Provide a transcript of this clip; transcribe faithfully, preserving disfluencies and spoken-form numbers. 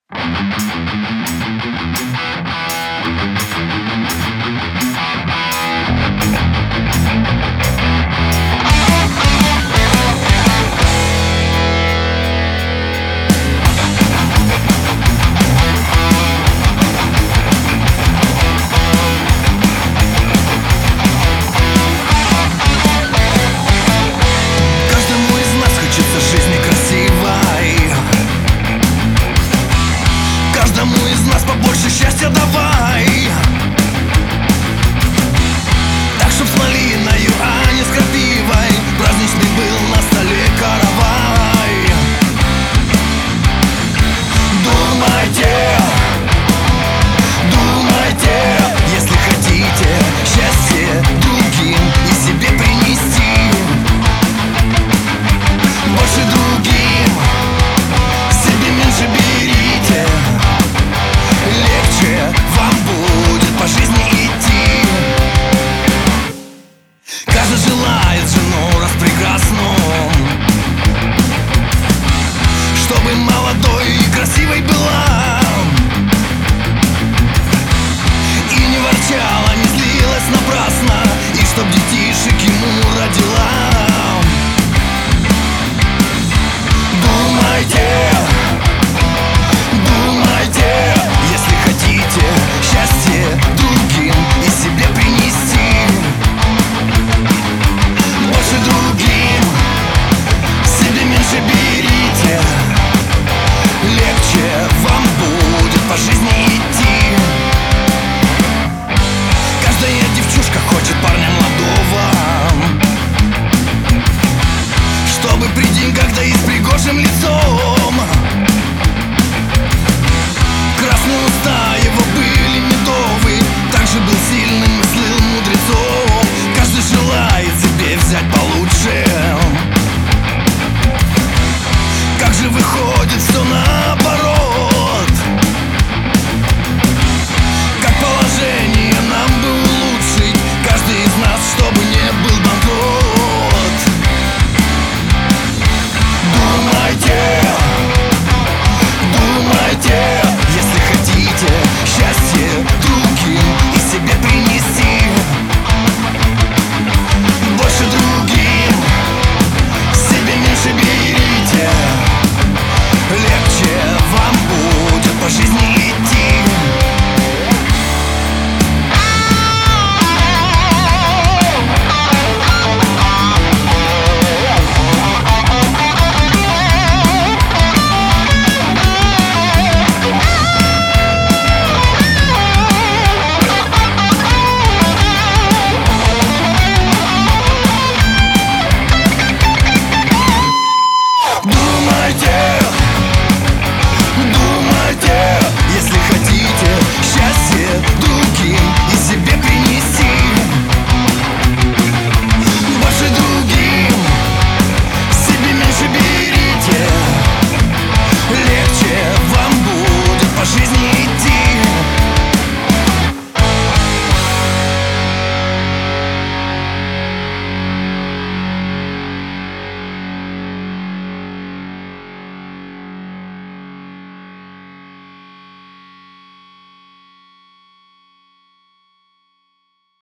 Побольше счастья давай, так чтоб с малиною, а не с крапивой, праздничный был на столе каравай. Думайте, думайте, если хотите счастье другим и себе принести, больше другим, себе меньше берите. Легче вам будет по жизни идти. Каждый желает жену распрекрасную, чтобы молодой и красивой была, и не ворчала, не злилась напрасно, и чтоб детишек ему родила. Думайте, думайте, если хотите счастье другим и себе принести, больше другим, себе меньше берите. Легче вам будет по жизни